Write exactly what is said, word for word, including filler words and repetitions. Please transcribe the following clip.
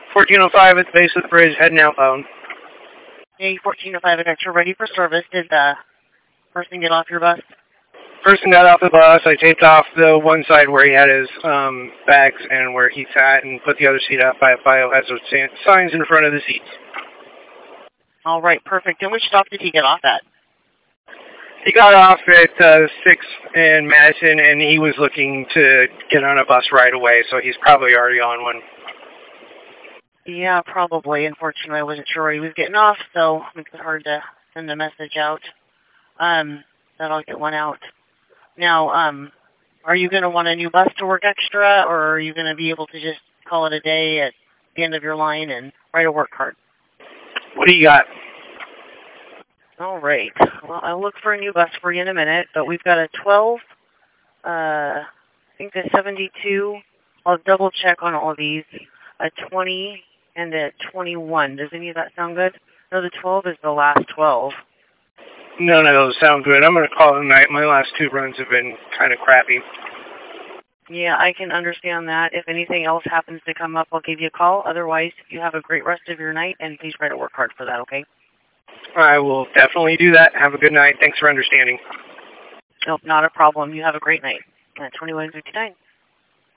fourteen oh five at the base of the bridge, heading outbound. A fourteen oh five, I got you ready for service. Did the person get off your bus? Person got off the bus. I taped off the one side where he had his um, bags and where he sat and put the other seat up by a biohazard signs in front of the seats. All right, perfect. And which stop did he get off at? He got off at uh, sixth and Madison, and he was looking to get on a bus right away, so he's probably already on one. Yeah, probably. Unfortunately, I wasn't sure where he was getting off, so it makes it hard to send a message out. Um, that I'll get one out. Now, um, are you going to want a new bus to work extra, or are you going to be able to just call it a day at the end of your line and write a work card? What do you got? All right. Well, I'll look for a new bus for you in a minute, but we've got a twelve, uh, I think a seventy-two. I'll double check on all of these. A twenty and a twenty-one. Does any of that sound good? No, the twelve is the last twelve. None of those sound good. I'm going to call it a night. My last two runs have been kind of crappy. Yeah, I can understand that. If anything else happens to come up, I'll give you a call. Otherwise, you have a great rest of your night, and please try to work hard for that, okay? I will definitely do that. Have a good night. Thanks for understanding. Nope, not a problem. You have a great night. At twenty-one fifty-nine.